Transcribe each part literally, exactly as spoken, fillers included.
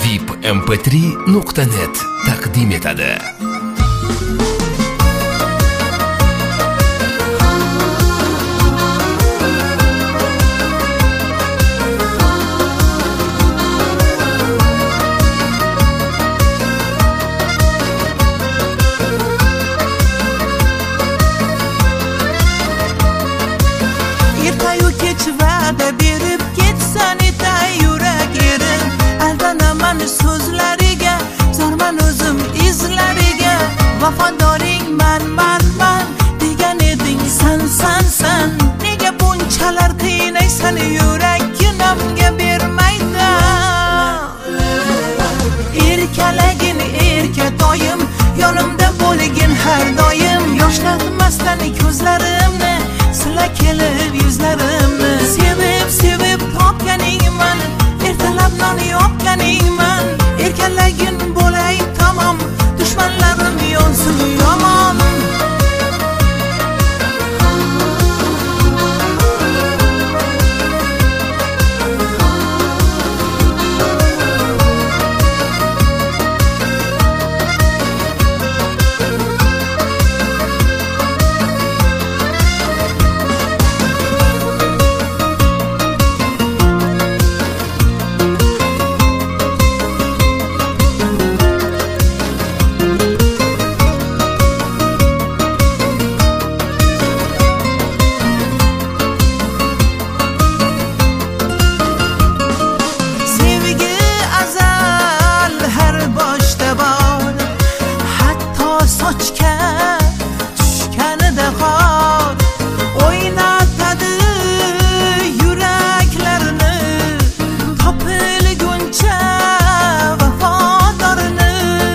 V I P M P три nuqta net taqdim etadi. Ertayu kech va'da berib ketsan etay yurak erim, aldanaman so'zlariga, zorman o'zim izlariga. Vafadoring man man man degan eding san san san, nega bunchalar qiynaysan yurak yunamga bermaydi. Erkalagin erkatoyim, yonimda bo'lgin har doim, yoshlatmasdan ko'zlarimni, sila kelib yuzlarimni. Sevib sevib topganingman, ertalab non yopganingman. Erkalagin bo'lay tamom, dushmanlarim yonsin yomon. Tushganida qor o'ynatadi yuraklarni, topilguncha vafodorini.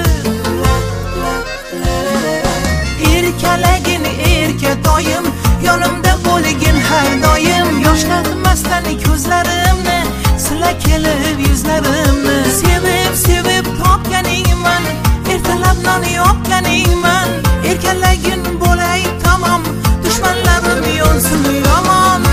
Erkalagin erkatoyim, yonimda bo'lgin har doim, yoshlatmasdan ko'zlarimni, sila kelib yuzlarimni. Sevib sevib topganingman, ertalab non yopganingman. Erkalagin bo'lay tamom, dushmanlarim yonsin yomon.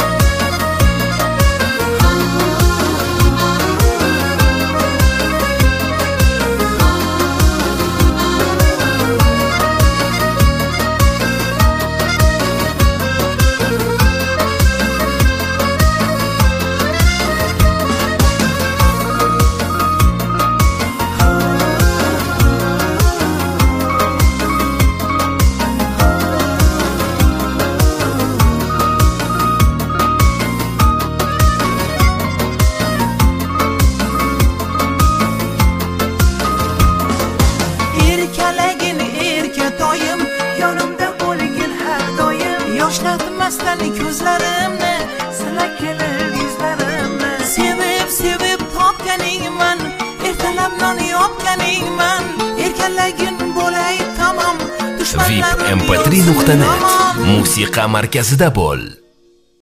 Erkalagin erkatoyim, yonimda bo'lgin har doim, yoshlatmasdan ko'zlarimni, sila kelib yuzlarimni. Sevib sevib topganingman, ertalab non yopganingman. Erkalagin bo'lay tamom, V I P M P три nuqta net musiqa markazida bo'l.